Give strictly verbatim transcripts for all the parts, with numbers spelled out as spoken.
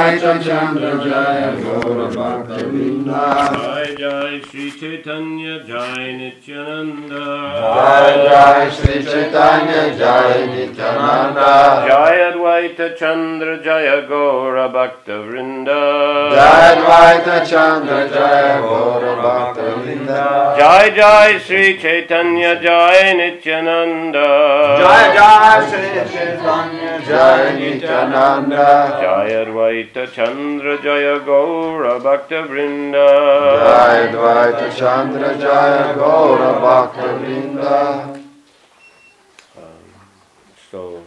Advaita Chandra Jaya Gaura Bhakta Vrinda. Jai Jai Sri Chaitanya Jai Nityananda. Jai Jai Sri Chaitanya Jai Nityananda. Jai Advaita Chandra Jaya Gaura Bhakta Vrinda. Jai Advaita Chandra Jaya Gaura Bhakta Vrinda. Jai Jai Sri Chaitanya Jai Nityananda. Jai Jai Sri Chaitanya Jai Nityananda. Jai Advaita Chandra Jaya Gaura Bhakta Vrinda. Jai Advaita Chandra Jaya Gaura Bhakta Vrinda. So,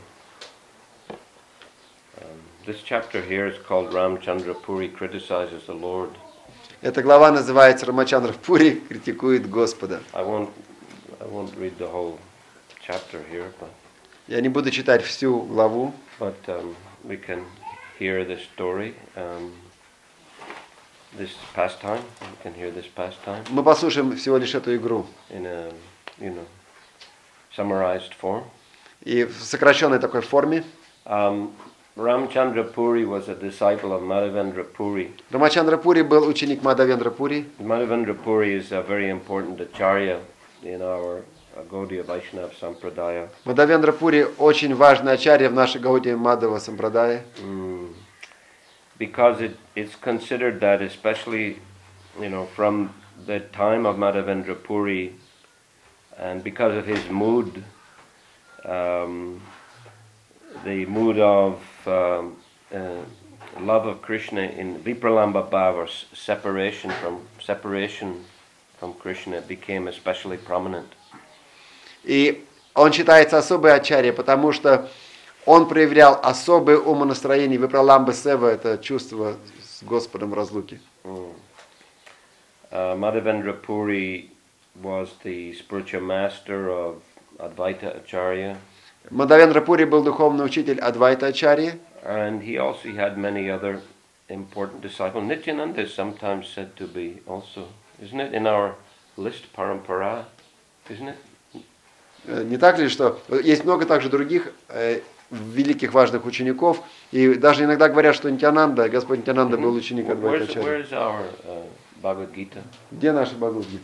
um, this chapter here is called Ramchandra Puri criticizes the Lord. Эта глава называется Рамачандра Пури критикует Господа. I won't, I won't read the whole chapter here, but Я не буду читать всю главу, but um, we can hear the story, um, this pastime. We can hear this pastime мы послушаем всего лишь эту игру. in a, you know, summarized form. И в сокращенной такой форме. Um, Ramchandra Puri was a disciple of Madhavendra Puri. Рамачандра Пури был ученик Мадхавендра Пури. Madhavendra Puri is a very important acharya in our Gaudiya Vaishnava Sampradaya. Мадхавендра Пури очень важный ачарья в нашей Гаудия Мадхава Сампрадае. Mm. Because it, it's considered that, especially, you know, from the time of Madhavendra Puri, and because of his mood, um, the mood of um, uh, love of Krishna in Vipralamba Bhava, or s- separation from separation from Krishna, became especially prominent. И он считается особой ачарьей, потому что он проявлял особое умонастроение Випраламба Сева, это чувство с Господом разлуки. Mm. Uh, Madhavendra Puri was the spiritual master of Advaita Acharya, Мадхавендра Пури был духовный учитель Адвайта Ачарьи, and he also had many other important disciples. Nityananda is sometimes said to be also, isn't it, in our list, Parampara, isn't it? Э, Не так ли, что есть много также других э, великих важных учеников, и даже иногда говорят, что Нитянанда, Господь Нитянанда был ученик Адвайта Where's, Ачарьи. where's our uh, Bhagavad Gita? Где наша Бхагавад-гита?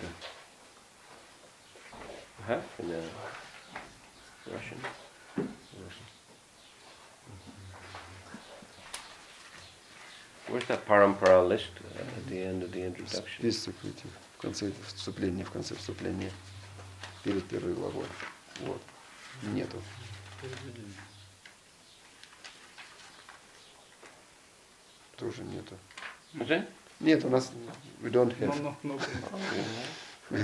Have in uh, Russian. Where's that Parampara list uh, at the end of the introduction? Список этих, в конце вступления, в конце вступления, перед первой главой. Вот. Нету. Тоже нету. Is it? Нет, у нас we don't have. No, no, no.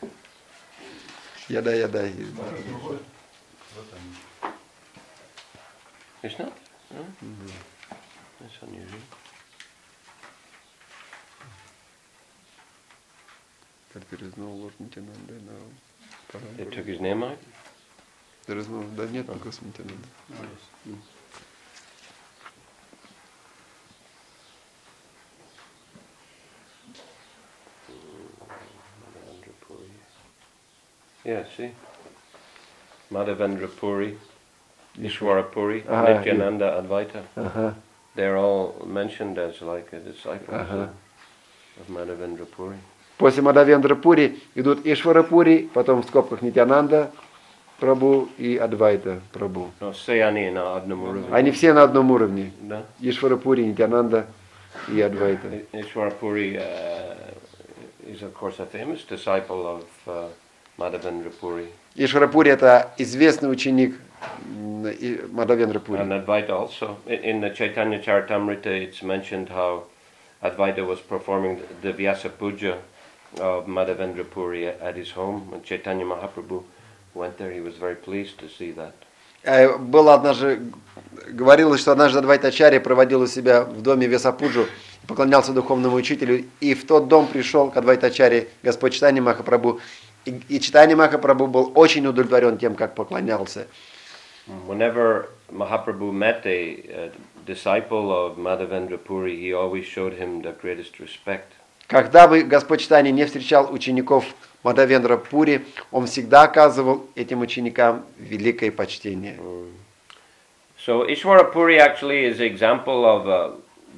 Яда, яда. It's not? No? That's unusual. There is no Lord Nityananda now. They took his name out? There is no, да нет Господа Нитянанда. Madhavendra Puri. Yeah, see? Madhavendra Puri, Ishwara Puri, Ah, Nityananda, Advaita. Ага. They're all mentioned as like a disciple Ага. of Madhavendra Puri. После Мадхавендра Пури идут Ишвара Пури, потом в скобках Нитянанда Прабху и Адвайта Прабху. No, say any на одном уровне. Они все на одном уровне. Да? Ишвара Пури, Нитянанда и Адвайта. Ishwara Puri uh, is of course a famous disciple of uh, Madhavendra Puri. Ишвара Пури это известный ученик м, и- Мадхавендра Пури. And Advaita also. In, in the Chaitanya Charitamrita it's mentioned how Advaita was performing the Vyasa Puja of Madhavendra Puri at his home. When Chaitanya Mahaprabhu went there, he was very pleased to see that. Э, Было однажды, говорилось, что однажды Адвайта Ачарья проводил у себя в доме Весапуджу, поклонялся духовному учителю, и в тот дом пришел к Адвайта Ачарье Господь Чайтанья Махапрабху, и, и Чайтанья Махапрабху был очень удовлетворен тем, как поклонялся. Whenever Mahaprabhu met a, a disciple of Madhavendra Puri, he always showed him the greatest respect. Когда бы Господь Чайтанья не встречал учеников Мадхавендра Пури, он всегда оказывал этим ученикам великое почтение. So Ishwara Puri actually is an example of a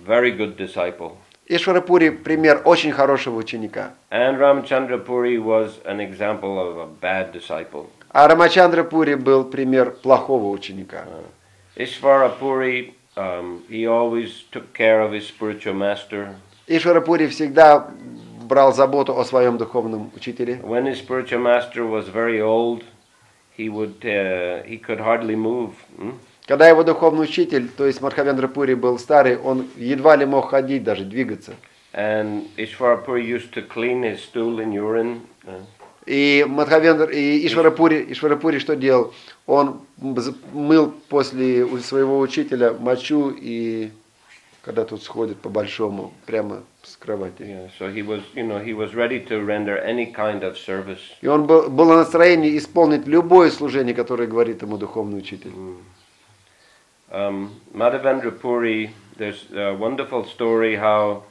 very good disciple. Ишварапури пример очень хорошего ученика. And Ramchandra Puri was an example of a bad disciple. А Рамачандра Пури был пример плохого ученика. Ishvara Puri, um, he always took care of his spiritual master. Ишварапури всегда брал заботу о своем духовном учителе. When his spiritual master was very old, he would uh, he could hardly move. Hmm? Когда его духовный учитель, то есть Мадхавендра Пури, был старый, он едва ли мог ходить, даже двигаться. And Ishvara Puri used to clean his stool and urine. Uh, И Мадхавендра, и Ишварапури, Ишварапури что делал? Он мыл после своего учителя мочу и когда тут сходит по большому прямо с кровати. yeah, so he was, you know, he was ready to render any kind of service. И он был, был на настроении исполнить любое служение, которое говорит ему духовный учитель. Um, Madhavendra Puri, there's a wonderful story how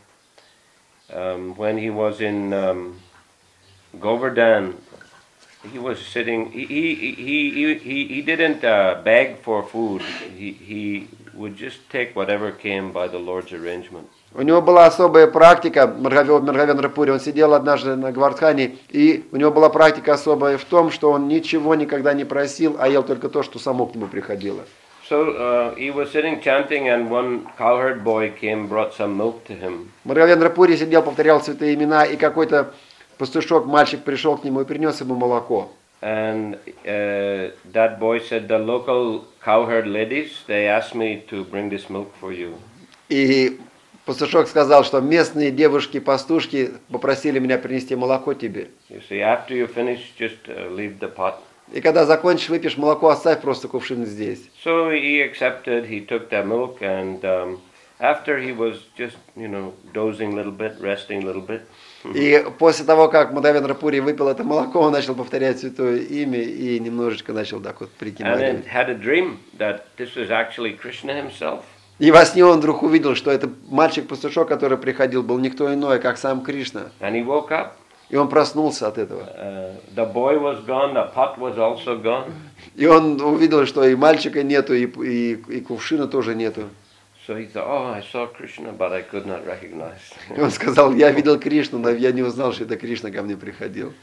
um, when he was in um, Govardhan, he was sitting, he, he, he, he, he, he didn't uh, beg for food, he, he would just take whatever came by the Lord's arrangement. У него была особая практика, Мадхавендра Пури, он сидел однажды на Гвардхане, и у него была практика особая в том, что он ничего никогда не просил, а ел только то, что само к нему приходило. So uh, he was sitting chanting, and one cowherd boy came, brought some milk to him. Мадхавендра Пури сидел, повторял святые имена, и какой-то пастушок, мальчик пришел к нему и принес ему молоко. And uh, that boy said, the local cowherd ladies, they asked me to bring this milk for you. И пастушок сказал, что местные девушки-пастушки попросили меня принести молоко тебе. You see, after you finish, just uh, leave the pot. И когда закончишь, выпьешь молоко, оставь просто кувшин здесь. So he accepted, he took that milk, and um, after he was just, you know, dozing a little bit, resting a little bit. И после того, как Мадхавендра Пури выпил это молоко, он начал повторять святое имя и немножечко начал так вот And прикидывать. then had a dream that this was actually Krishna himself. И во сне он вдруг увидел, что это мальчик-пастушок, который приходил, был никто иной, как сам Кришна. And he woke up. И он проснулся от этого. Uh, the boy was gone, the pot was also gone. И он увидел, что и мальчика нету, и, и, и кувшина тоже нету. So he thought, oh, I saw Krishna, but I could not recognize. И он сказал, я видел Кришну, но я не узнал, что это Кришна ко мне приходил.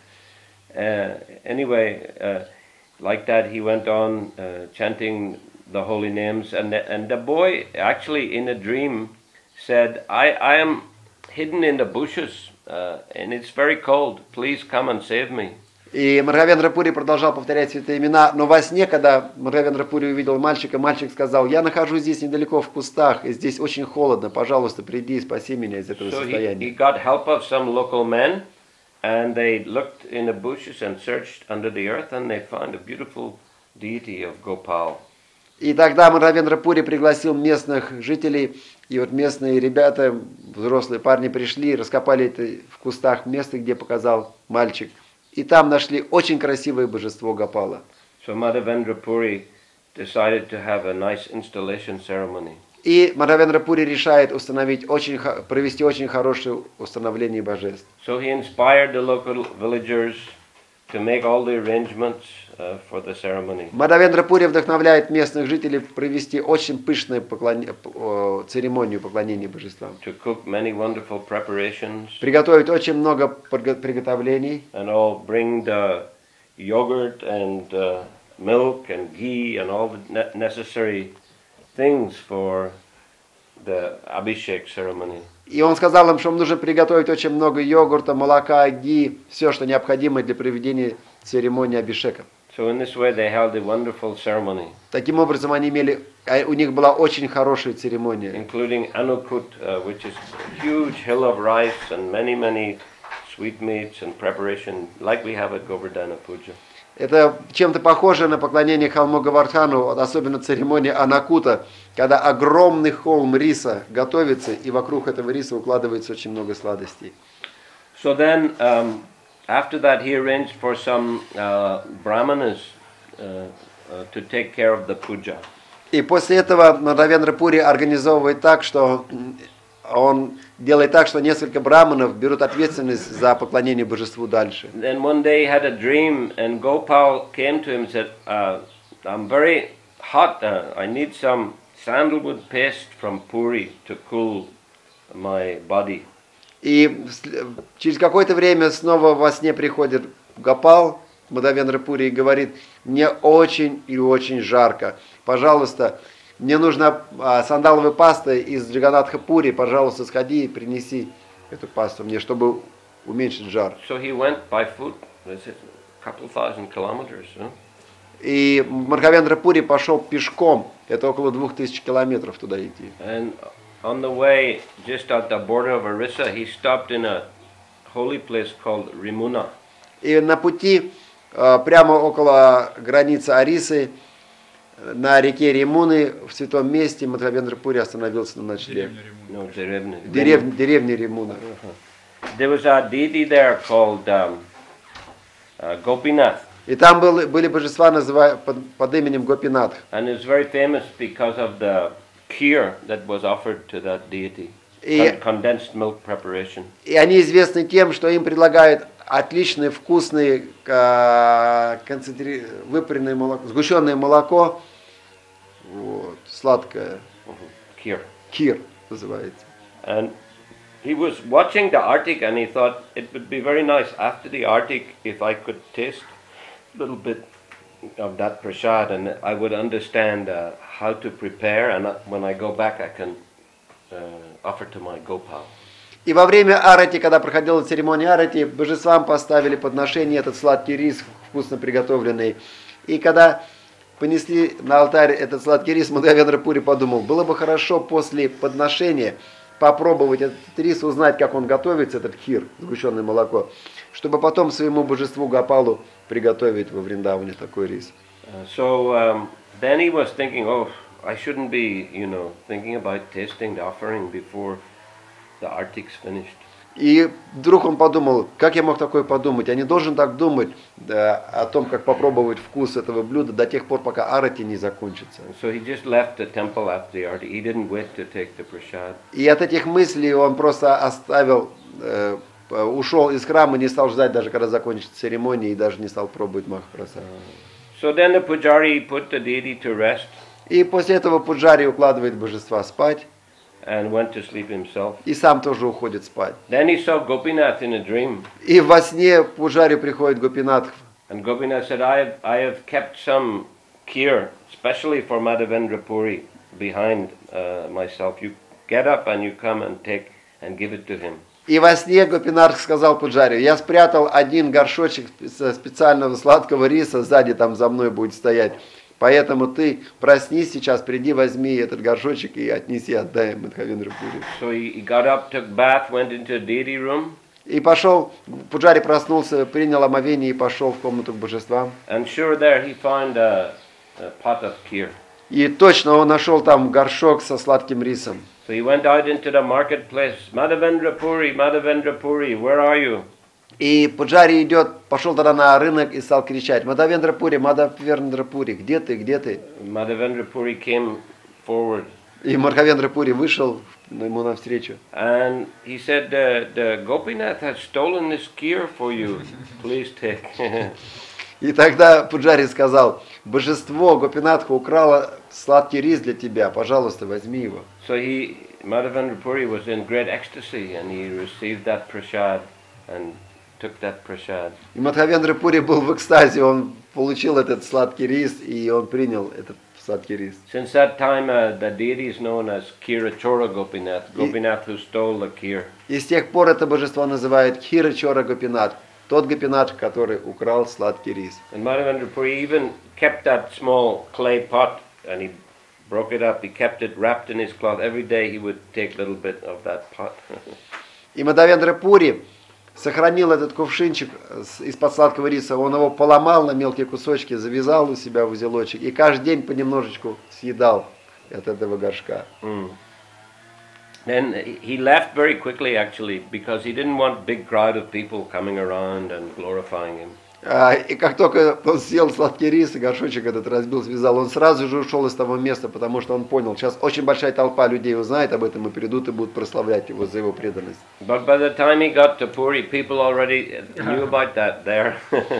Uh, anyway, uh, like that, he went on uh, chanting the holy names, and the, and the boy actually in a dream said, I, I am hidden in the bushes, uh, and it's very cold. Please come and save me. И Мадхавендра Пури продолжал повторять святые имена, но во сне, когда Мадхавендра Пури увидел мальчика, мальчик сказал, я нахожусь здесь недалеко в кустах, и здесь очень холодно, пожалуйста, приди и спаси меня из этого So he, he состояния. got help of some local men, and they looked in the bushes and searched under the earth, and they found a beautiful deity of Gopal. И тогда Мадхавендра Пури пригласил местных жителей, и вот местные ребята, взрослые парни пришли, раскопали это в кустах место, где показал мальчик. И там нашли очень красивое божество Гопала. So Madhavendra Puri decided to have a nice installation ceremony. И Мадхавендра Пури решает установить очень, провести очень хорошее установление божеств. So he inspired the local villagers to make all the arrangements uh, for the ceremony. Мадхавендра Пури вдохновляет местных жителей провести очень пышную поклон... церемонию поклонения божествам. To cook many wonderful preparations. Приготовить очень много приготовлений. And all bring the yogurt and uh, milk and ghee and all the ne- necessary things for the Abhishek ceremony. И он сказал им, что им нужно приготовить очень много йогурта, молока, ги, все, что необходимо для проведения церемонии Абхишека. So in this way they held a wonderful ceremony. Таким образом, они имели, у них была очень хорошая церемония. Including Anukut, uh, which is a huge hill of rice and many, many sweetmeats and preparation, like we have at Govardhana Puja. Это чем-то похоже на поклонение холму Гавардхану, особенно церемония Анакута, когда огромный холм риса готовится, и вокруг этого риса укладывается очень много сладостей. So then, um, after that, he arranged for some uh, brahmanas uh, uh, to take care of the puja. И после этого Мадхавендра Пури организовывает так, что он делает так, что несколько браманов берут ответственность за поклонение божеству дальше. Then one day he had a dream, and Gopal came to him and said, uh, I'm very hot, uh, I need some sandalwood paste from Puri to cool my body. И через какое-то время снова во сне приходит Гопал, Мадхавендра Пури, и говорит: мне очень и очень жарко. Пожалуйста, мне нужна а, сандаловая паста из Джаганатха Пури. Пожалуйста, сходи и принеси эту пасту мне, чтобы уменьшить жар. So he went by foot, that's it, a couple thousand kilometers. Huh? И Мадхавендра Пури пошел пешком. Это около двух тысяч километров туда идти. And on the way, just at the border of Orissa, he stopped in a holy place called Rimuna. И на пути, а, прямо около границы Орисы, на реке Римуны, в святом месте, Мадхавендра Пури остановился на ночлег. No, Derevna. Дерев, деревня Римуна. There was a deity there called um, uh, Gopinath, И там был, были божества называ, под, под именем Гопинатх. and it's very famous because of the kheer that was offered to that deity, И, con- condensed milk preparation. и они известны тем, что им предлагают отличное, вкусное, а, концентри... выпаренное молоко, сгущенное молоко, вот, сладкое, Kheer. кир называется. And he was watching the Arctic, and he thought it would be very nice after the Arctic if I could taste a little bit of that prasad, and I would understand uh, how to prepare, and uh, when I go back I can uh, offer to my Gopal. И во время арати, когда проходила церемония арати, божествам поставили подношение этот сладкий рис, вкусно приготовленный. И когда понесли на алтарь этот сладкий рис, Мадхавендра Пури подумал: было бы хорошо после подношения попробовать этот рис, узнать, как он готовится, этот хир, сгущенное молоко, чтобы потом своему божеству Гопалу приготовить во Вриндаване такой рис. Uh, so um, then he was thinking, oh, I shouldn't be, you know, thinking about tasting the offering before the Arctic's finished. И вдруг он подумал: как я мог такое подумать? Я не должен так думать, да, о том, как попробовать вкус этого блюда до тех пор, пока арати не закончится. So he just left the temple after the Arctic. He didn't wait to take the prasad. И от этих мыслей он просто оставил, э, ушел из храма, не стал ждать, даже когда закончится церемония, и даже не стал пробовать Махапрасад. So then the pujari put the deity to rest И после этого Пуджари укладывает божества спать, and went to sleep himself. и сам тоже уходит спать. Then he saw Gopinath in a dream, И во сне Пуджари приходит Гопинатх, and Gopinath said, I have, I have kept some kheer, especially for Madhavendra Puri, behind uh, myself. You get up and you come and take and give it to him. и во сне Гопинатх сказал Пуджари: я спрятал один горшочек спе- специального сладкого риса, сзади там за мной будет стоять. Поэтому ты проснись сейчас, приди, возьми этот горшочек и отнеси, отдай Мадхавендра Пури. So he, he got up, took bath, went into the deity room, И пошел, Пуджари проснулся, принял омовение и пошел в комнату к божествам. and sure there he found a, a pot of kheer. И точно он нашел там горшок со сладким рисом. So he went out into the marketplace. Madhavendra Puri, Madhavendra Puri, where are you? И Пуджари идет, пошел тогда на рынок и стал кричать: Мадхавендра Пури, Мадхавендра Пури, где ты, где ты? Madhavendra Puri came forward И Мадхавендра Пури вышел ему навстречу. and he said, the, the Gopinath has stolen this kheer for you. Please take. И тогда Пуджари сказал: божество Гопинатха украло сладкий рис для тебя, пожалуйста, возьми его. So he, Madhavendra Puri was in great ecstasy and he received that prasad and took that prasad. И Мадхавендра Пури был в экстазе, он получил этот сладкий рис, и он принял этот сладкий рис. Since that time, uh, the deity is known as Kirachora Gopinath, Gopinath who stole the kheer. И с тех пор это божество называют Кхирачора Гопинат, тот Гопинат, который украл сладкий рис. And Madhavendra Puri even kept that small clay pot and he broke it up. He kept it wrapped in his cloth. Every day he would take a little bit of that pot. И Мадхавендра Пури сохранил этот кувшинчик с- из-под сладкого риса, он его поломал на мелкие кусочки, завязал у себя в узелочек и каждый день понемножечку съедал от этого горшка. Mm. Then he left very quickly actually because he didn't want big crowd of people coming around and glorifying him. А, И как только он съел сладкий рис и горшочек этот разбил, связал, он сразу же ушел из того места, потому что он понял, сейчас очень большая толпа людей узнает об этом и придут и будут прославлять его за его преданность. But by the time he got to Puri, people already knew about that there.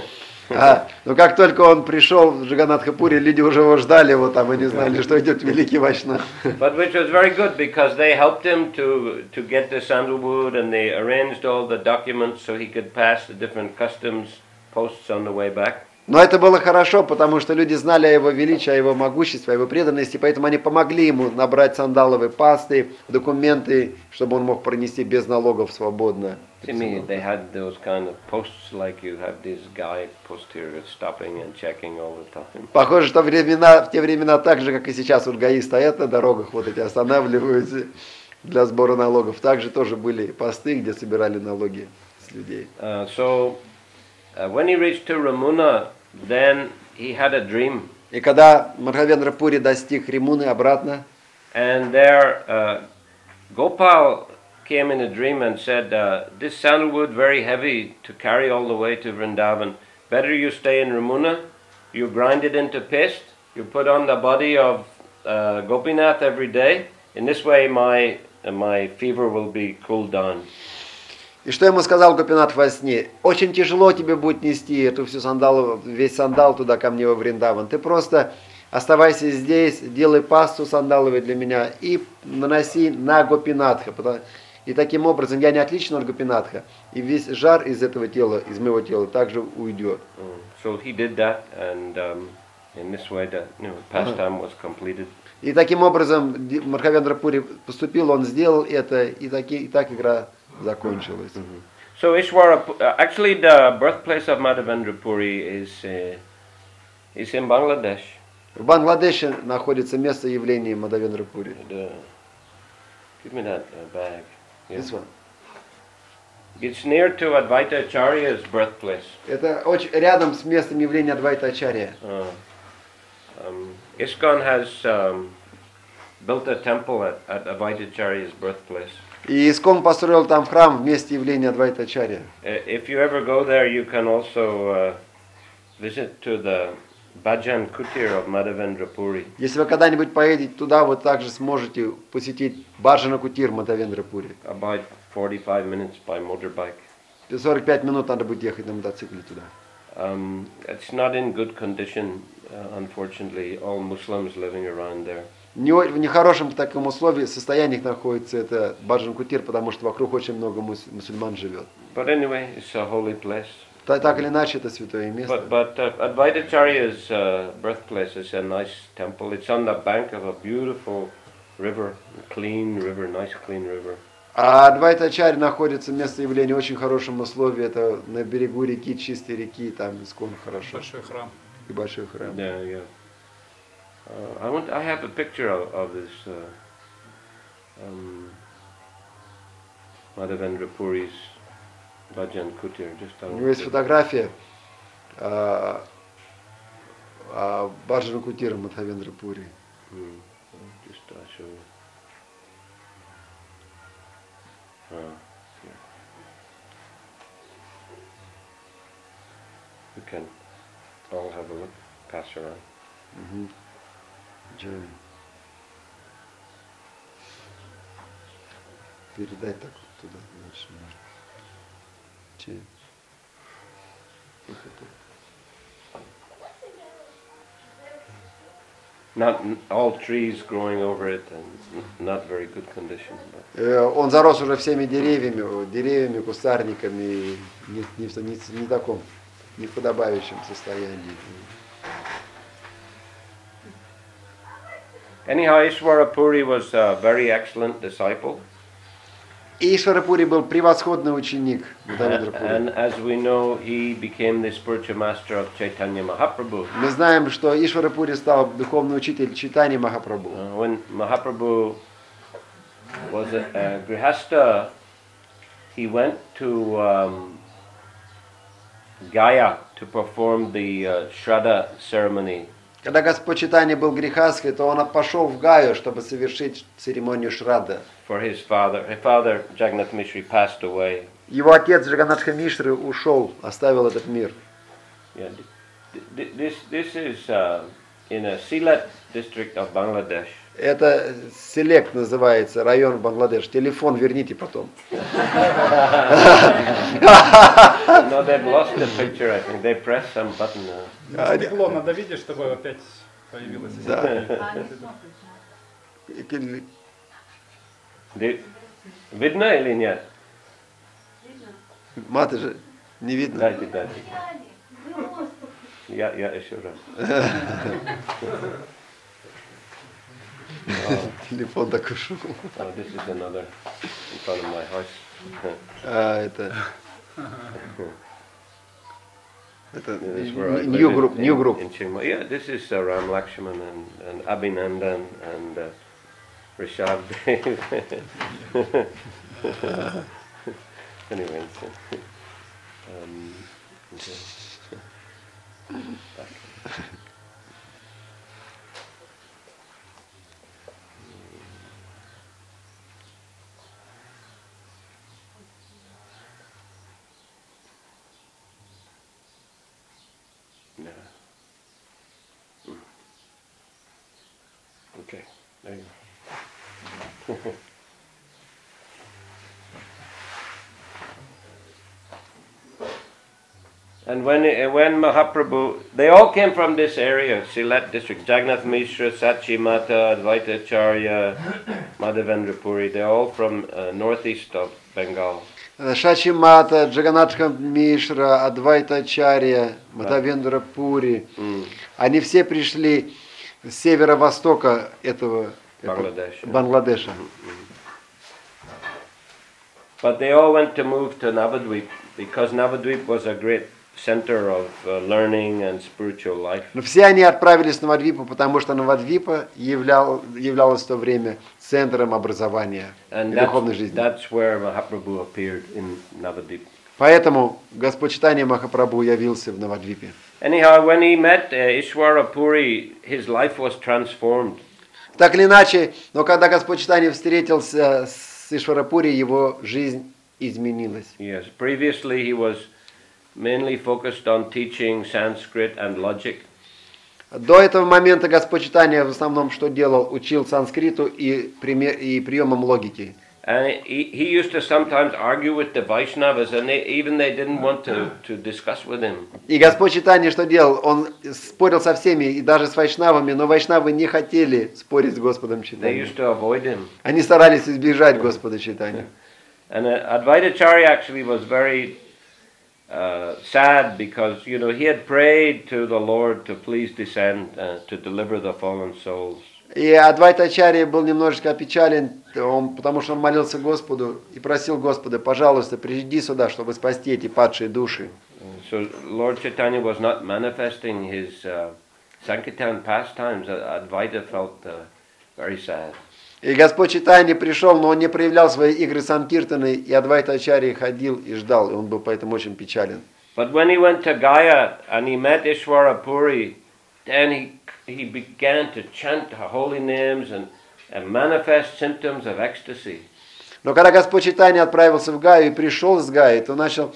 А, но как только он пришел в Джаганнатха-Пури, люди уже его ждали, его там, и не знали, что идет великий Вайшнав. But which was very good because they helped him to to get the sandalwood and they arranged all the documents so he could pass the different customs posts on the way back. Но это было хорошо, потому что люди знали о его величии, о его могуществе, о его преданности, поэтому они помогли ему набрать сандаловые пасты, документы, чтобы он мог пронести без налогов свободно. To me, they had those kind of posts like you have this guy post here stopping and checking all the time. Похоже, что времена, в те времена так же, как и сейчас, вот ГАИ стоят на дорогах, вот эти останавливаются для сбора налогов. Также тоже были посты, где собирали налоги с людей. Uh, so, uh, when he reached to Ramuna, then he had a dream. И когда Мадхавендра Пури достиг Римуны обратно, And there, uh, Gopal came in a dream and said, uh, this sandalwood very heavy to carry all the way to Vrindavan. Better you stay in Ramuna, you grind it into paste, you put on the body of uh, Gopinath every day. In this way my, uh, my fever will be cooled down. и что ему сказал Гопинат во сне? Очень тяжело тебе будет нести эту всю сандалу, весь сандал туда ко мне во Вриндаван. Ты просто оставайся здесь, делай пасту сандаловой для меня и наноси на Гопинатха. И таким образом я не отличен от Гопинатха, и весь жар из этого тела, из моего тела, также уйдет. So he did that, and um, in this way the you know, pastime was completed. И таким образом Мадхавендра Пури поступил, он сделал это, и, таки, и так игра закончилась. So Ishwara, uh, actually the birthplace of Madhavendra Puri is, uh, is in Bangladesh. В Бангладеше находится место явления Мадхавендра Пури. The, give me that uh, bag. Yeah. This one. It's near to Advaita Acharya's birthplace. Это очень рядом с местом явления Адвайта Ачарья. Uh, um, ISKCON has um, built a temple at, at Advaita Acharya's birthplace. И Искон построил там храм в месте явления Адвайта Ачарья. Uh, if you ever go there, you can also uh, visit to the Bhajan Kutir of Madhavendra Puri. Если вы когда-нибудь поедете туда, вы также сможете посетить Баджана Кутир Мадхавендра Пури. About forty-five minutes by motorbike. сорок пять минут надо будет ехать на мотоцикле туда. Um, it's not in good condition, uh, unfortunately. All Muslims living around there. Не, в нехорошем таком условии, состоянии находится это Баджан Кутир, потому что вокруг очень много мус, мусульман живет. But anyway, it's a holy place. Так, так или иначе, это святое место. But, but uh, Advaita Acharya's uh, birthplace is a nice temple. It's on the bank of a beautiful river, a clean river, nice clean river. А Адвайта Ачарья находится место явления в очень хорошем условии. Это на берегу реки, чистой реки, там Искон хорошо. Большой храм. И большой храм. Yeah, yeah. Uh, I want. I have a picture of, of this uh, um, Madhavendra Puri's Bhajan Kutir. Just У него есть фотография а, а, Баджана Кутира Мадхавендра Пури. Mm. Just uh, show you. Uh, yeah. We can all have a look, pass around. Угу. Джой. Передай так вот туда дальше можно. Че? Not n- all trees growing over it, and n- not very good condition. But Э, Он зарос уже всеми деревьями, деревьями, кустарниками, не, не, в- не, в- не в таком, не в подобающем состоянии. anyhow, Ishwara Puri was a very excellent disciple, И Ишварапури был превосходный ученик Мадхавендра Пури. and as we know, he became the spiritual master of Chaitanya Mahaprabhu. Мы знаем, что Ишварапури стал духовный учитель Чайтаньи Махапрабху. Uh, when Mahaprabhu was a, a grihasta, he went to um, Gaya to perform the uh, Shraddha ceremony. Когда Господь Чайтанья был грехастхой, то он пошел в Гаю, чтобы совершить церемонию Шрадда. For his father, his father Jagannath Mishri passed away. Его отец Джаганнатха Мишры ушел, оставил этот мир. Yeah, th- th- this this is uh, in a Sylhet district of Bangladesh. Это Селект называется, район Бангладеш. Телефон верните потом. no, they've lost the picture, I think. They pressed some button now. А, Стекло надо видеть, чтобы опять появилось. Да. They- Видно или нет? Маты же не видно. Дайте, дайте. Я, я еще раз. Телефон так ушел. Oh, this is another in front of my house. А, это... Это This is where I new live group, in- new group. In Chiang Mai. Yeah, this is uh, Ram Lakshman and, and Abhinandan and uh, Rishabh Dev. Anyway, so, um, okay. Yeah. Mm. Okay, there you go. And when uh, when Mahaprabhu, they all came from this area, Sylhet district, Jagannath Mishra, Sachi Mata, Advaita Acharya, Madhavendra Puri, they're all from uh, northeast of Bengal. Шачи Мата, Джаганатха Мишра, Адвайта Ачарья, Мадхавендра Пури. Mm. Они все пришли с северо-востока этого этого Бангладеша. Бангладеша. But they all went to move to Navadvip because Navadvip was a great center of uh, learning and spiritual life. Но все они отправились в Навадвипу, потому что Навадвипа являл, являлась в то время центром образования и And духовной that's, жизни. that's where Mahaprabhu appeared in Navadvip. Поэтому Господь Чайтанья Махапрабху явился в Навадвипе. Anyhow, when he met uh, Ishwara Puri, his life was transformed. Так или иначе, но когда Господь Чайтанья встретился с Ишварапури, его жизнь изменилась. Yes, previously he was mainly focused on teaching Sanskrit and logic. До этого момента Господь Чайтанья в основном что делал? Учил санскриту и, пример, и приемам логики. And he, he used to sometimes argue with the Vaishnavas, and they, even they didn't want to, to discuss with him. И Господь Чайтанья что делал? Он спорил со всеми, и даже с вайшнавами, но вайшнавы не хотели спорить с Господом They Чайтаньей. used to avoid him. Они старались избежать Господа Чайтаньи. And uh, Advaita Acharya actually was very uh, sad because, you know, he had prayed to the Lord to please descend uh, to deliver the fallen souls. И Адвайта Ачарья был немножечко опечален, он, потому что он молился Господу и просил Господа, пожалуйста, приди сюда, чтобы спасти эти падшие души. So Lord Chaitanya was not manifesting his uh, Sankirtan pastimes. Advaita felt uh, very sad. И Господь Чайтанья пришел, но он не проявлял свои игры Санкиртаны, и Адвайта Ачарья ходил и ждал, и он был поэтому очень печален. But when he went to Gaya and he met Ishwara Puri, then he he began to chant holy names and, and manifest symptoms of ecstasy. Но когда Господь Чайтанья отправился в Гаю и пришел с Гаи, то начал,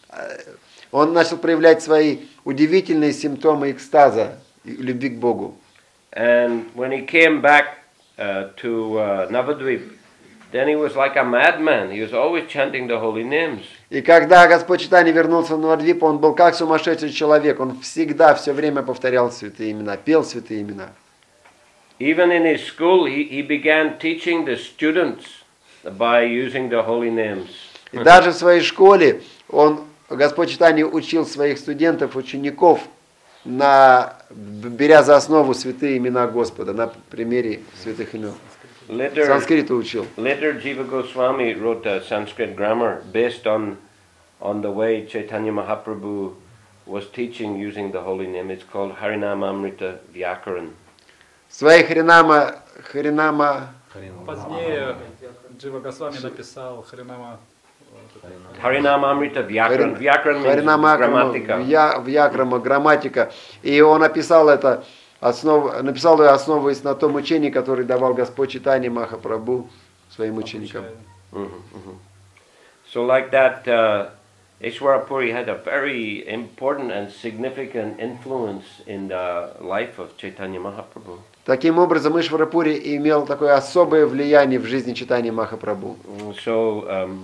он начал проявлять свои удивительные симптомы экстаза, и любви к Богу. And when he came back uh, to uh, Navadvip, then he was like a madman. He was always chanting the holy names. И когда Господь Чайтанья вернулся в Навадвип, он был как сумасшедший человек. Он всегда, все время повторял святые имена, пел святые имена. Even in his school, he, he began teaching the students by using the holy names. И даже в своей школе он, Господь Чайтанья учил своих студентов, учеников, на, беря за основу святые имена Господа, на примере святых имен. Later, Санскриту учил. later Jiva Goswami wrote a Sanskrit grammar based on, on the way Chaitanya Mahaprabhu was teaching using the holy name. It's called Harinamamrita Vyakaran. В своих Харинама, Харинама, Позднее Джива Госвами написал Харинама. Harinamamrita Vyakaran. Vyakaran means Харинама grammatica. Вьякрама, грамматика. И он описал это, основ, написал ее, основываясь на том учении, которое давал Господь Чайтанья Махапрабху своим ученикам. Mhm, mhm. So like that, uh, Ishwara Puri had a very important and significant influence in the life of Chaitanya Mahaprabhu. Таким образом, Ишвара Пури имел такое особое влияние в жизни Чайтаньи Махапрабху. So um,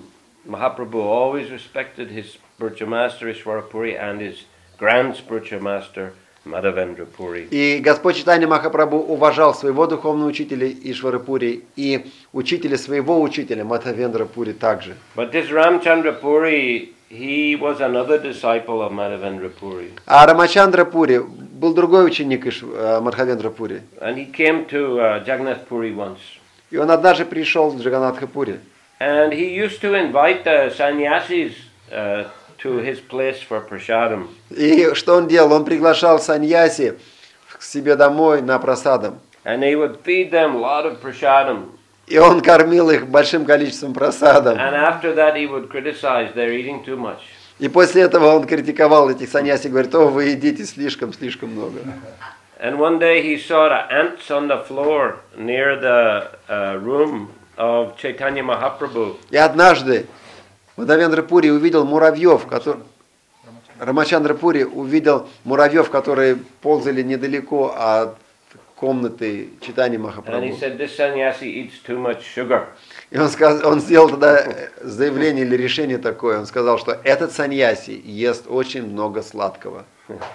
Mahaprabhu always respected his spiritual master Ishwarapuri and his grand spiritual master Madhavendra Puri. И Господь Чайтанья Махапрабху уважал своего духовного учителя Ишвара Пури и учителя своего учителя Мадхавендра Пури также. But this Ramchandra Puri, he was another disciple of Madhavendra Puri. А Рамачандра Пури был другой ученик Иш- э, Мадхавендра Пури. And he came to uh, Jagannath Puri once. И он однажды пришел в Джаганатха Пури. And he used to invite the sannyasis uh, to his place for prasadam. И что он делал? Он приглашал саньяси к себе домой на просадам. And he would feed them a lot of prasadam. И он кормил их большим количеством просадом. And after that he would criticize they're eating too much. И после этого он критиковал этих саньяси, говорит: о, вы едите слишком-слишком много. And one day he saw the ants on the floor near the uh, room of Chaitanya Mahaprabhu. И однажды Мадхавендра Пури увидел муравьев, которые... Рамачандра Пури увидел муравьев, которые ползали недалеко от комнаты Чайтаньи And he Махапрабху. said, this sannyasi eats too much sugar. И он, сказал, он сделал тогда заявление или решение такое. Он сказал, что этот саньяси ест очень много сладкого.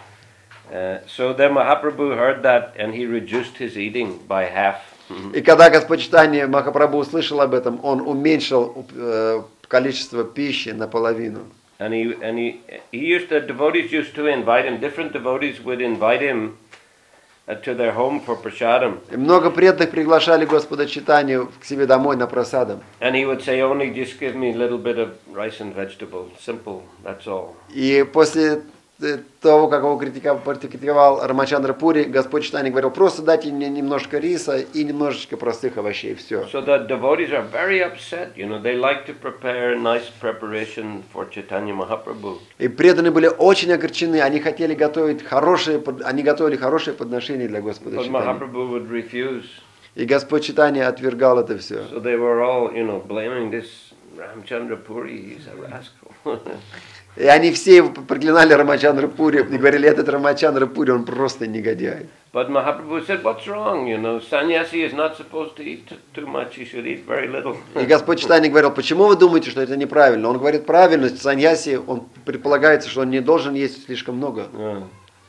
Uh, so then Mahaprabhu heard that and he reduced his eating by half. И когда Господь Чайтанья Махапрабху услышал об этом, он уменьшил э, количество пищи наполовину. And he and he he used the devotees used to invite him. Different devotees would invite him uh, to their home for prasadam. И много преданных приглашали Господа Чайтанью к себе домой на просадам. And he would say, only just give me a little bit of rice and vegetables. Simple, that's all. И после того, как его критиковал, критиковал Рамачандра Пури, Господь Чайтанья говорил: просто дайте мне немножко риса и немножечко простых овощей, все. So the devotees are very upset. You know, they like to prepare nice preparation for Chaitanya Mahaprabhu. И преданные были очень огорчены, они хотели готовить хорошие, под- они готовили хорошее подношение для Господа But Чайтаньи. Mahaprabhu would refuse. И Господь Чайтанья отвергал это все. So they were all, you know, blaming this Ramchandra Puri. He's a rascal. И они все его проклинали Рамачандра Пури и говорили: этот Рамачандра Пури, он просто негодяй. But Mahaprabhu said, what's wrong? You know, sannyasi is not supposed to eat t- too much. He should eat very little. И Господь Чайтанья говорил: почему вы думаете, что это неправильно? Он говорит: правильно, саньяси, он предполагается, что он не должен есть слишком много. Yeah.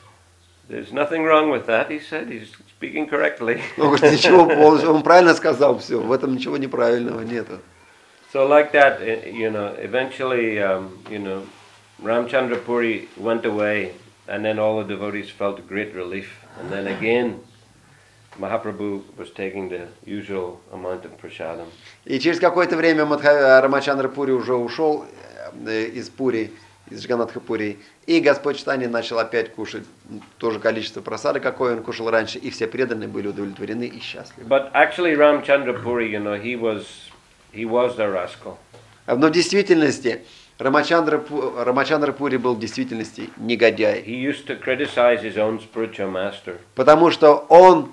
There's nothing wrong with that, he said. He's speaking correctly. Он говорит: ничего, он, он правильно сказал все, в этом ничего неправильного нету. So like that, eh, you know, eventually, um, you know, Ramchandra Puri went away, and then all the devotees felt a great relief. And then again, Mahaprabhu was taking the usual amount of prasadam. И через какое-то время Мадха- Рамачандра Пури уже ушел э, из Пури, из Джаганатха Пури, и Господь Чайтанья начал опять кушать то же количество просады, какое он кушал раньше, и все преданные были удовлетворены и счастливы. But actually, Ramchandra Puri, you know, he was he was the rascal. Но в действительности Рамачандра, Пу- Рамачандра Пури был в действительности негодяй, He used to criticize his own spiritual master. потому что он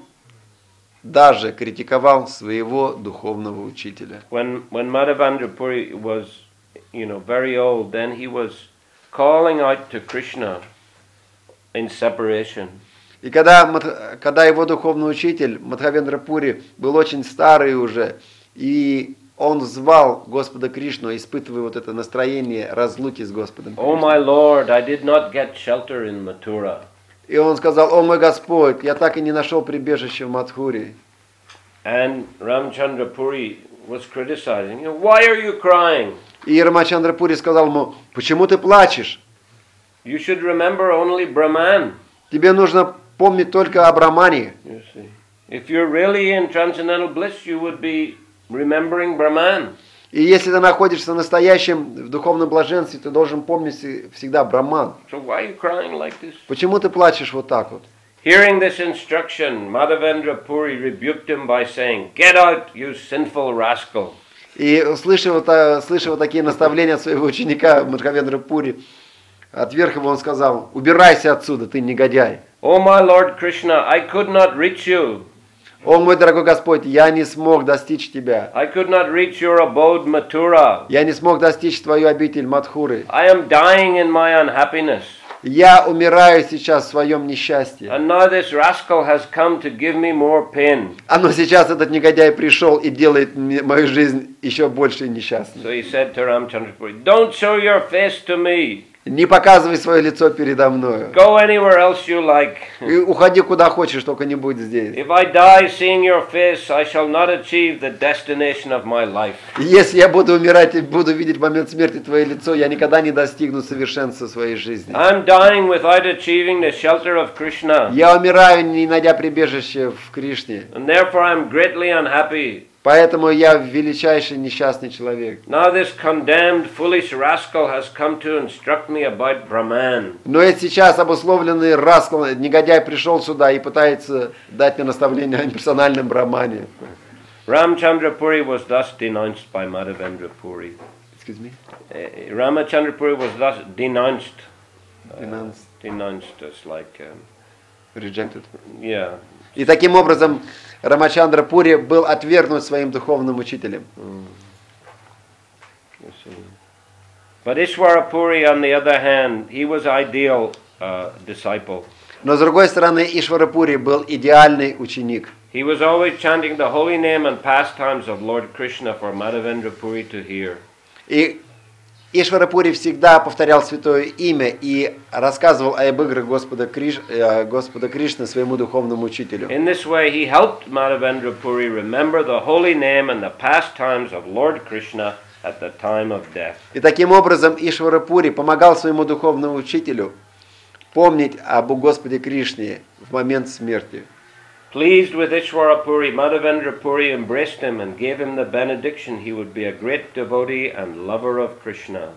даже критиковал своего духовного учителя. When when Madhavendra Puri was, you know, very old, then he was calling out to Krishna in separation. И когда, Мадх- когда его духовный учитель Мадхавендра Пури был очень старый уже, и он звал Господа Кришну, испытывая вот это настроение разлуки с Господом Oh Кришной. my Lord, I did not get shelter in Mathura. И он сказал: о мой Господь, я так и не нашел прибежище в Мадхуре. And Ramchandra Puri was criticizing, you know, why are you crying? И Рамачандра Пури сказал ему: почему ты плачешь? You should remember only Brahman. Тебе нужно помнить только о Брамане. You see, if you're really in transcendental bliss, you would be remembering Brahman. И если ты находишься в настоящем, в духовном блаженстве, ты должен помнить всегда Браман. So why are you crying like this? Почему ты плачешь вот так вот? Hearing this instruction, Madhavendra Puri rebuked him by saying, "Get out, you sinful rascal." И слыша вот, та- слыша вот такие наставления от своего ученика Мадхавендра Пури, отверг его, он сказал: убирайся отсюда, ты негодяй. Oh my Lord Krishna, I could not reach you. О мой дорогой Господь, я не смог достичь тебя. I could not reach your abode Mathura. Я не смог достичь твою обитель Мадхуры. I am dying in my unhappiness. Я умираю сейчас в своем несчастье. And now this rascal has come to give me more pain. А но сейчас этот негодяй пришел и делает мне- мою жизнь еще больше несчастной. So he said to Ramchandrapuri, don't show your face to me. Не показывай свое лицо передо мною. Go anywhere else you like. И уходи куда хочешь, только не будь здесь. If I die seeing your face, I shall not achieve the destination of my life. И если я буду умирать и буду видеть в момент смерти твое лицо, я никогда не достигну совершенства своей жизни. I'm dying without achieving the shelter of Krishna. Я умираю, не найдя прибежище в Кришне. And therefore I'm greatly unhappy. Поэтому я величайший несчастный человек. Now this condemned, foolish rascal has come to instruct me about Brahman. Но и сейчас обусловленный раскол, негодяй пришел сюда и пытается дать мне наставление о персональном брамане. Ramchandrapuri was thus denounced by Madhavendra Puri. Excuse me? Uh, Ramachandrapuri was thus denounced. uh, Denounced. denounced as like, um, Rejected. yeah. И таким образом Рамачандра Пури был отвергнут своим духовным учителем. You see. But Ishwara Puri, on the other hand, he was ideal uh, disciple. Но с другой стороны, Ишвара Пури был идеальный ученик. He was always chanting the holy name and pastimes of Lord Krishna for Madhavendra Puri to hear. И Ишвара Пури всегда повторял святое имя и рассказывал об играх Господа, Криш... э, Господа Кришны своему духовному учителю. In this way, he helped Madhavendra Puri remember the holy name and the pastimes of Lord Krishna at the time of death. И таким образом Ишвара Пури помогал своему духовному учителю помнить об Господе Кришне в момент смерти. Pleased with Ishwara Puri, Madhavendra Puri embraced him and gave him the benediction he would be a great devotee and lover of Krishna.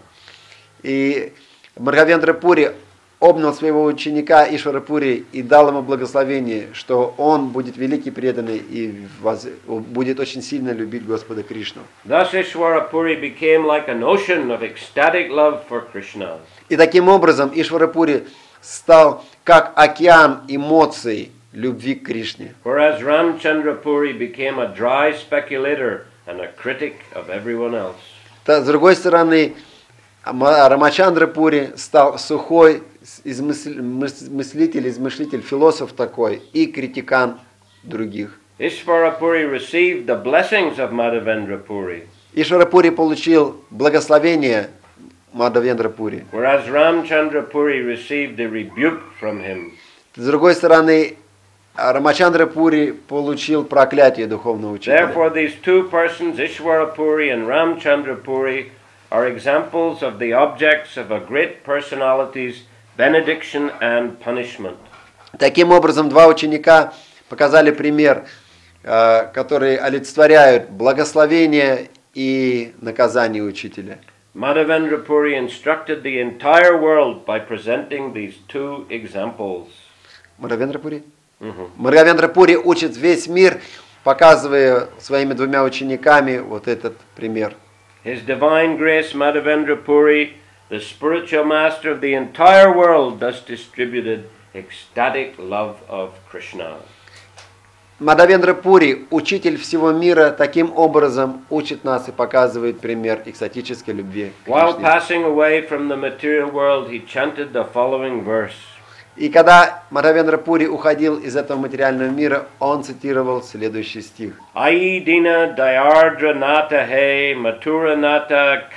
И Мадхавендра Пури обнял своего ученика Ишвара Пури и дал ему благословение, что он будет великий преданный и воз- будет очень сильно любить Господа Кришну. Thus Ishwara Puri became like an ocean of ecstatic love for Krishna. И таким образом Ишвара Пури стал как океан эмоций любви к Кришне. Whereas Ramchandra Puri became a dry speculator and a critic of everyone else. Та- С другой стороны, Ама- Рамачандра Пури стал сухой измысль- мыс- мыслитель, измышлитель, философ такой и критикан других. Ishvara Puri received the blessings of Madhavendra Puri, Ишвара Пури получил благословение Мадхавендра Пури. whereas Ramchandra Puri received a rebuke from him. С другой стороны, Рамачандра Пури получил проклятие духовного учителя. Therefore, these two persons, Ishwara Puri and Ramchandra Puri, are examples of the objects of a great personality's benediction and punishment. Таким образом, два ученика показали пример, э, которые олицетворяют благословение и наказание учителя. Madhavendra Puri instructed the entire world by presenting these two examples. Мадхавендра Пури? Mhm. Мадхавендра Пури учит весь мир, показывая своими двумя учениками вот этот пример. His Divine Grace Madhavendra Puri, the spiritual master of the entire world, thus distributed ecstatic love of Krishna. Мадхавендра Пури, учитель всего мира, таким образом учит нас и показывает пример экстатической любви к While Кришне. passing away from the material world, he chanted the following verse. И когда Мадхавендра Пури уходил из этого материального мира, он цитировал следующий стих. Ai dina dayardra nata he matura nata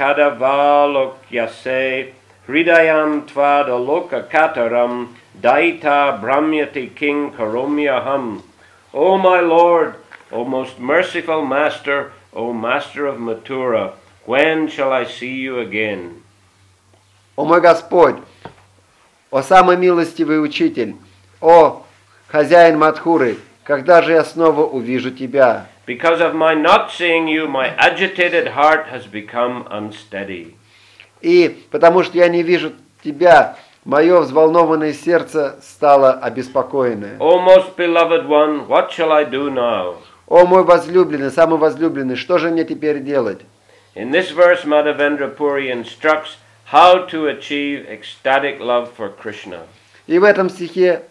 kadavalokyase hridayam tvada loka kataram daita brahmyati king karomyaham. O my Lord, O most merciful Master, O Master of Mathura, when shall I see you again? «О мой Господь, о самый милостивый учитель, о хозяин Мадхуры, когда же я снова увижу тебя?» Because of my not seeing you, my agitated heart has become unsteady. И потому что я не вижу тебя, мое взволнованное сердце стало обеспокоенное. O most beloved one, what shall I do now? О мой возлюбленный, самый возлюбленный, что же мне теперь делать? In this verse, Madhavendra Puri instructs how to achieve ecstatic love for Krishna. И в этом стихе,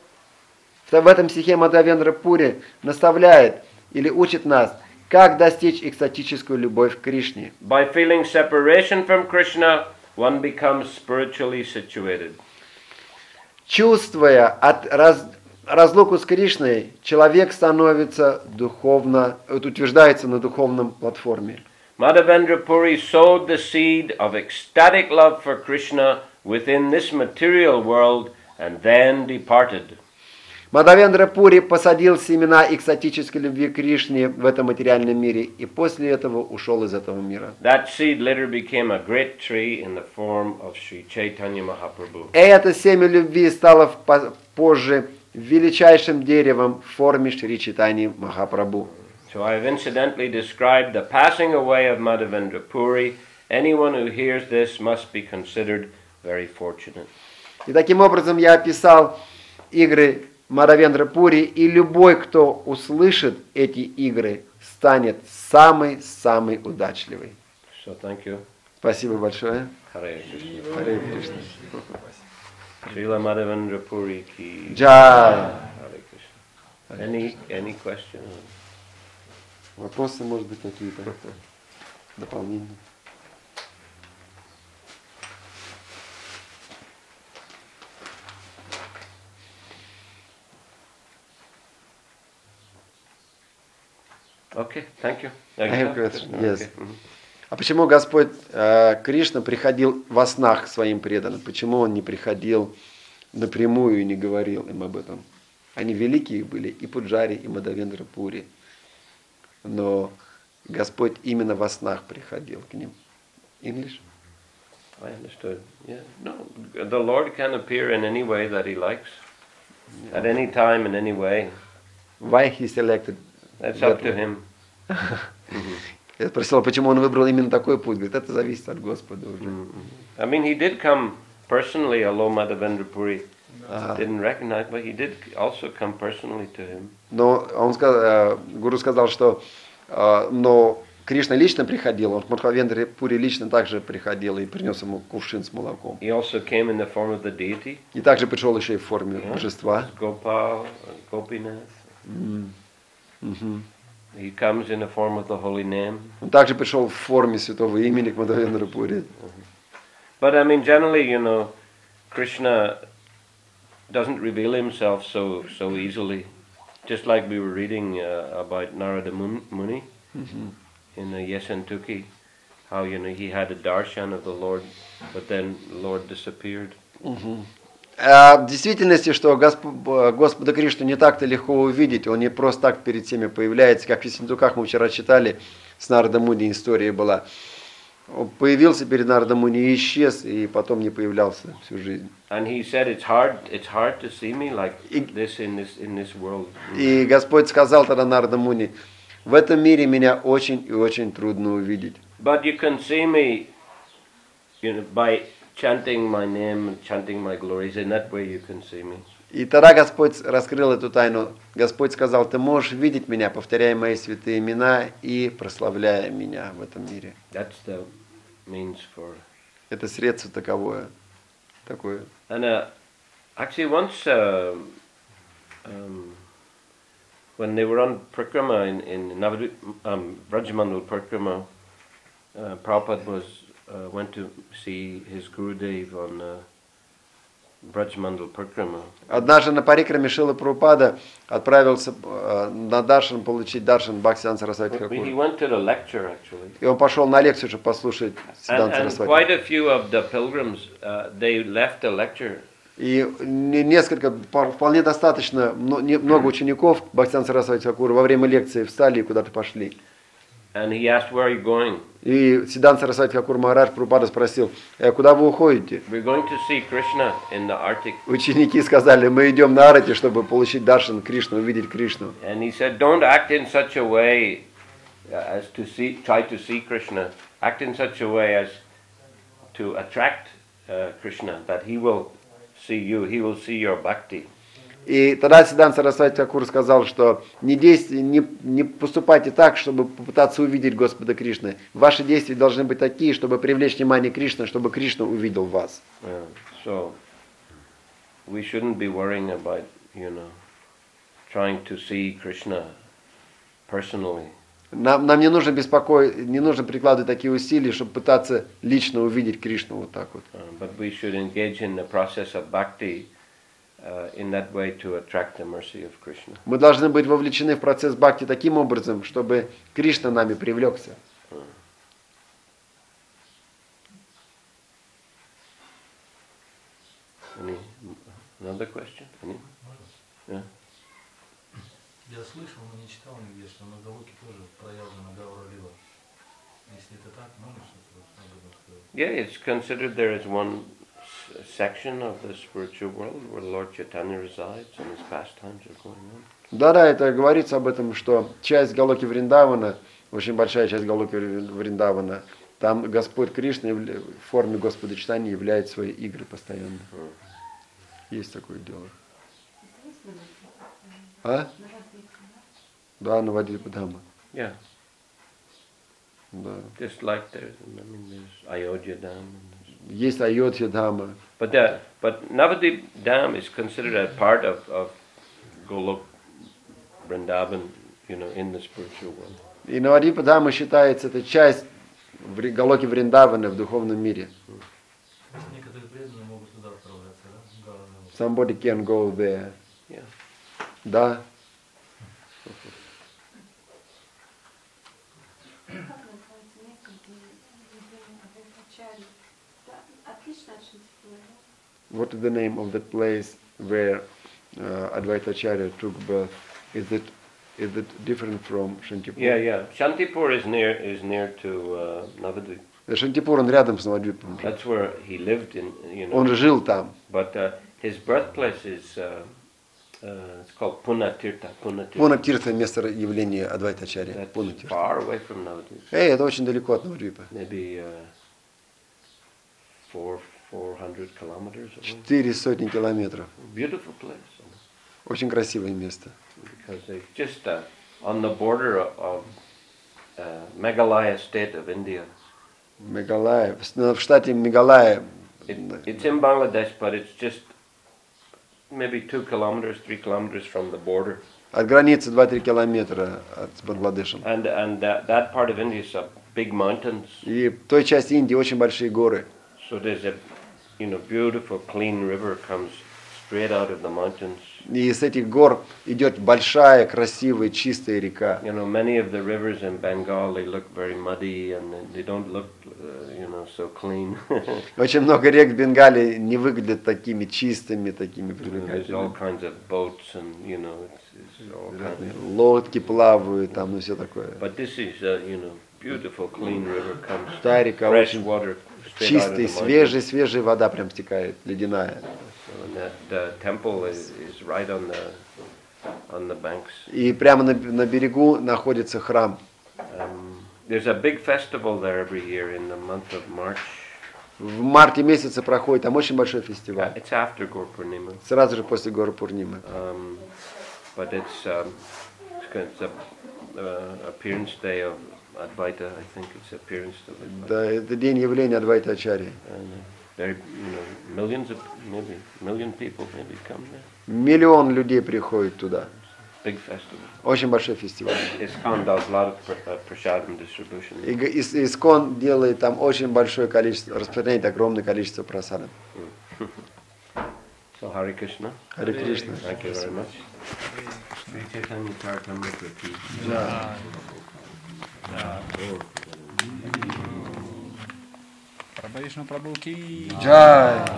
в этом стихе Мадхавендра Пури наставляет или учит нас, как достичь экстатическую любовь к Кришне. By feeling separation from Krishna, one becomes spiritually situated. чувствуя от раз, разлуку с Кришной, человек становится духовно, вот, утверждается на духовном платформе. Madhavendra Puri sowed the seed of ecstatic love for Krishna within this material world and then departed. Мадхавендра Пури посадил семена экстатической любви к Кришне в этом материальном мире и после этого ушел из этого мира. That seed later became a great tree in the form of Sri Chaitanya Mahaprabhu. Это семя любви стало позже величайшим деревом в форме Шри Чайтаньи Махапрабху. So I have incidentally described the passing away of Madhavendra Puri. Anyone who hears this must be considered very fortunate. И таким образом я описал игры Мадхавендра Пури, и любой, кто услышит эти игры, станет самый-самый удачливый. So thank you. Спасибо большое. Hare Krishna. Харе Кришна. Srila Madhavendra Puri ki. Джай. Hare Krishna. Any any questions? Вопросы, может быть, какие-то дополнения? Okay, thank you. I have question, yes. Okay. Mhm. А почему Господь э, Кришна приходил во снах к своим преданным? Почему Он не приходил напрямую и не говорил им об этом? Они великие были, и Пуджари, и Мадхавендра Пури. Но Господь именно во снах приходил к ним. English? I understood. Yeah. No, the Lord can appear in any way that He likes, at any time, in any way. Why He selected? That's up to Him. Я спросил, почему Он выбрал именно такой путь. Говорит, это зависит от Господа уже. I mean, He did come personally, although Madhavendra Puri Ага. didn't recognize, but He did also come personally to him. Но он сказал, Гуру сказал, что э, но Кришна лично приходил, он к Мадхавендре Пури лично также приходил и принес ему кувшин с молоком. He also came in the form of the deity, И также пришел еще и в форме Yeah. божества. Gopal, Gopinath. М. Мгм. He comes in the form of the holy name. Он также пришел в форме святого имени к Мадхавендре Пури. But I mean, generally, you know, Krishna doesn't reveal himself so so easily. Just like we were reading uh, about Narada Mun- Muni in uh, Yesentuki, how you know he had a darshan of the Lord, but then the Lord disappeared. А в действительности, что Госп- Господа Кришну не так-то легко увидеть, он не просто так перед всеми появляется, как в Ессентуках мы вчера читали, с Нарада Муни история была. Он появился перед Нарада Муни и исчез, и потом не появлялся всю жизнь. And he said, "It's hard. It's hard to see me like И- this in this in this world." И Господь сказал тогда Нарада Муни, в этом мире меня очень и очень трудно увидеть. But you can see me, you know, by chanting my name and chanting my glories. In that way, you can see me. И тогда Господь раскрыл эту тайну. Господь сказал, ты можешь видеть меня, повторяя мои святые имена и прославляя меня в этом мире. That's the means for. Это средство таковое. Такое. And uh, actually, once uh, um, when they were on Prikrama in in Navadu, um, Vrajamandal Prikrama, uh, Prabhupada was uh, went to see his Gurudev on uh, Vrajamandal Prikrama. Однажды на парикраме Шрила Прабхупада отправился э, на даршан получить даршан Бхактисиданта Сарасвати He Тхакура. went to the lecture actually. И он пошел на лекцию, чтобы послушать And, Сиданта and Сарасвати. quite a few of the pilgrims, uh, they left the lecture И не- несколько, по- вполне достаточно, но- не- много учеников Бхактисиданта Сарасвати Тхакура во время лекции встали и куда-то пошли. and he asked, "Where are you going?" И Сиданта Сарасвати Тхакур Махарадж Прабхупада спросил, «Э, куда вы уходите? We're going to see Krishna in the Arctic. Ученики сказали, мы идем на Арати, чтобы получить даршан Кришну, увидеть Кришну. And he said, "Don't act in such a way uh, as to see, try to see Krishna. Act in such a way as to attract uh, Krishna, that he will see you. He will see your bhakti." И тогда Сиданта Сарасвати Тхакур сказал, что не, действуйте, не, не поступайте так, чтобы попытаться увидеть Господа Кришны. Ваши действия должны быть такие, чтобы привлечь внимание Кришны, чтобы Кришна увидел вас. Uh, so we shouldn't be worrying about, you know, trying to see Krishna personally. Нам, нам не нужно беспокоить, не нужно прикладывать такие усилия, чтобы пытаться лично увидеть Кришну вот так вот. Uh, but we should engage in the process of bhakti uh, in that way to attract the mercy of Krishna. Мы должны быть вовлечены в процесс бхакти таким образом, чтобы Кришна нами привлекся. Any another question? Any? Yeah. Я слышал, но не читал нигде, что на Галуке тоже проявлена Гаура Лила. Если это так, можешь что-то об этом сказать? Yeah, it's considered there is one s- section of the spiritual world where Lord Chaitanya resides and his pastimes are going on. Да-да, это говорится об этом, что часть Галоки Вриндавана, очень большая часть Галоки Вриндавана, там Господь Кришна явля- в форме Господа Читания являет свои игры постоянно. Есть такое дело. А? Да, Навадвипа Дхама. Yeah, Да. just like there's, I mean, there's Ayodhya Dham. And there's, Есть Айодхья Дхама. but the, but Navadvip Dham is considered a part of, of Golok Vrindavan, you know, in the spiritual world. И Навадвипа Дхама считается, это часть в Ри- Галоки Вриндавана в духовном мире. То есть некоторые преданные могут туда отправляться, да? Гаура Лила. Somebody can go there. Yeah. Да. Как называется место, где Евгений Адвайтачарья? Да, отлично от Шантипура, да? What is the name of that place where uh, Advaita Acharya took birth? Is it is it different from Shantipur? Yeah, yeah. Shantipur is near is near to uh, Navadvip. Шантипур, он рядом с Навадвипом. That's where he lived in, you know. Он же жил там. But uh, his birthplace is uh, uh, it's called Punatirtha. Punatirtha. Пунатиртха — место явления Адвайта Ачарьи. That's Пунатиртха. far away from Navadvip. Эй, это очень далеко от Навадвипа. Maybe uh, four four hundred kilometers away. Четыре сотни километров. Beautiful place. Очень красивое место. Because they just uh, on the border of, of uh, Meghalaya state of India. Мегалая. В штате Мегалая. It, it's in Bangladesh, but it's just maybe two kilometers, three kilometers from the border. От границы два-три километра от с Бангладешем. And and that, that part of India is a big mountains. И в той части Индии очень большие горы. So there's a, you know, beautiful clean river comes straight out of the mountains. И с этих гор идет большая, красивая, чистая река. You know, many of the rivers in Bengal, they look very muddy and they don't look, uh, you know, so clean. Очень много рек в Бенгалии не выглядят такими чистыми, такими There's all привлекательными. kinds of boats and, you know, it's, it's all kinds of... Лодки плавают, там, ну все такое. But this is, uh, you know, beautiful clean river comes, Та река fresh очень water straight out of the чистая, mountains. свежая, свежая вода прям стекает, ледяная. So and that the temple is, is right on the on the banks. И прямо на, на берегу находится храм. Um, there's a big festival there every year in the month of March. В марте месяце проходит там очень большой Uh, фестиваль. It's after Gaur Purnima, Сразу же после горы Пурнимы. um, but it's um, it's, kind- it's a uh, appearance day of Advaita. I think it's appearance of Advaita. Да, это день явления Адвайта Ачарьи. And uh, there, you know, millions of maybe million people maybe come there. Миллион людей приходит туда. Big festival. Очень большой фестиваль. ISKCON does a lot of pr- uh, prasadam distribution. И г- Ис- Искон делает там очень большое количество, распространяет огромное количество просадов. So Hare Krishna. Харе Кришна. Thank you very much. Sri Chaitanya Charitamrita ki Прабхавишну Прабху ки. Джай!